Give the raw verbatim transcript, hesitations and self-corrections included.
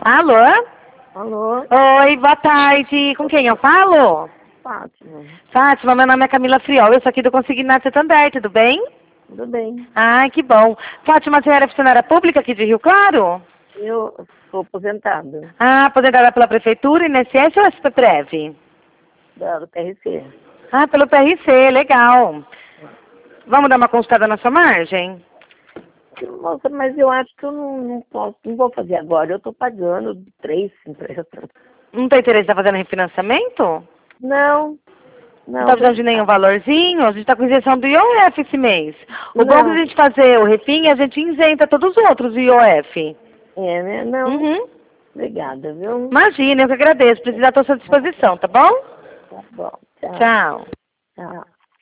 Alô? Alô? Oi, boa tarde. Com quem eu falo? Fátima. Fátima, meu nome é Camila Friol, eu sou aqui do Consignato Santander, tudo bem? Tudo bem. Ai, que bom. Fátima, a senhora é funcionária pública aqui de Rio Claro? Eu sou aposentada Ah, aposentada pela Prefeitura, I N S S ou S P Prev? da, do P R C. Ah, pelo P R C, legal. Vamos dar uma consultada na sua margem? Moça, mas eu acho que eu não, não posso, não vou fazer agora. Eu estou pagando três empresas. Não tem interesse em estar fazendo refinanciamento? Não, Não não. está precisando de nenhum valorzinho? A gente está com isenção do I O F esse mês. O bom é que Não. a gente fazer o refim, a gente isenta todos os outros I O F. É, né? Não. Uhum. Obrigada, viu? Imagina, eu que agradeço. Precisar estar à sua disposição, tá bom? Tá bom. Tchau. Tchau. Tchau.